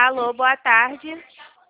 Alô, boa tarde.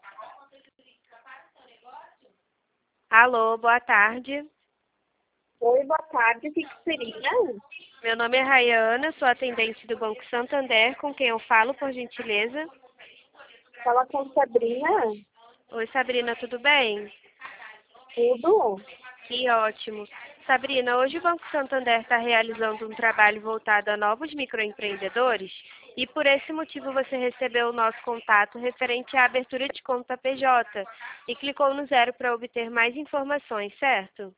Alô, boa tarde. Oi, boa tarde. O que seria? Meu nome é Rayana, sou atendente do Banco Santander, com quem eu falo, por gentileza. Fala com Sabrina. Oi, Sabrina, tudo bem? Tudo? Que ótimo. Sabrina, hoje o Banco Santander está realizando um trabalho voltado a novos microempreendedores e por esse motivo você recebeu o nosso contato referente à abertura de conta PJ e clicou no 0 para obter mais informações, certo?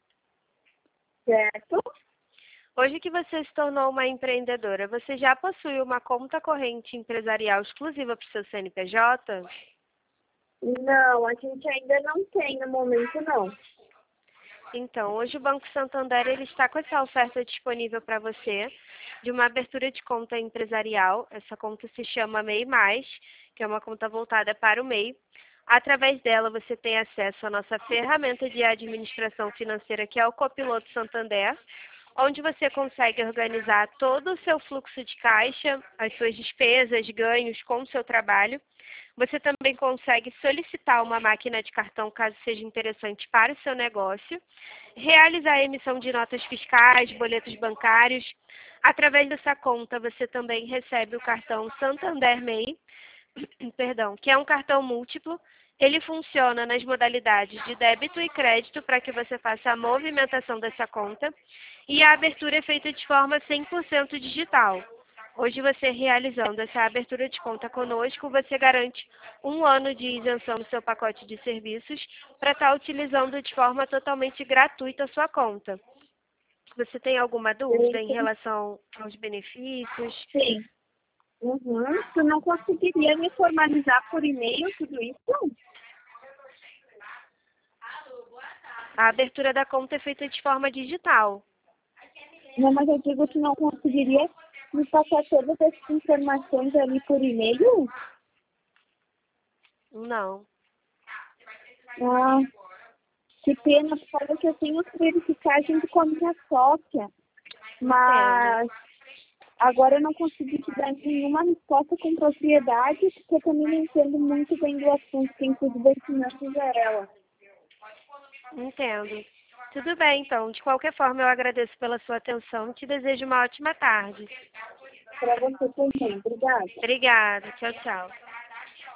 Certo? Hoje que você se tornou uma empreendedora, você já possui uma conta corrente empresarial exclusiva para o seu CNPJ? Não, a gente ainda não tem no momento, não. Então, hoje o Banco Santander ele está com essa oferta disponível para você de uma abertura de conta empresarial. Essa conta se chama MEI+, que é uma conta voltada para o MEI. Através dela, você tem acesso à nossa ferramenta de administração financeira, que é o Copiloto Santander, onde você consegue organizar todo o seu fluxo de caixa, as suas despesas, ganhos com o seu trabalho. Você também consegue solicitar uma máquina de cartão, caso seja interessante para o seu negócio, realizar a emissão de notas fiscais, boletos bancários. Através dessa conta, você também recebe o cartão Santander MEI, perdão, que é um cartão múltiplo. Ele funciona nas modalidades de débito e crédito para que você faça a movimentação dessa conta e a abertura é feita de forma 100% digital. Hoje você realizando essa abertura de conta conosco, você garante 1 ano de isenção no seu pacote de serviços para estar utilizando de forma totalmente gratuita a sua conta. Você tem alguma dúvida em relação aos benefícios? Sim. Uhum. Tu não conseguiria me formalizar por e-mail tudo isso? A abertura da conta é feita de forma digital. Não, mas eu digo que não conseguiria me passar todas essas informações ali por e-mail? Não. Ah, que pena, por causa que eu tenho que verificar junto com a minha sócia. Mas agora eu não consegui te dar nenhuma resposta com propriedade, porque eu também não entendo muito bem do assunto, quem cuida das finanças é ela. Entendo. Tudo bem, então. De qualquer forma, eu agradeço pela sua atenção e te desejo uma ótima tarde. Para você também. Obrigada. Obrigada. Tchau, tchau.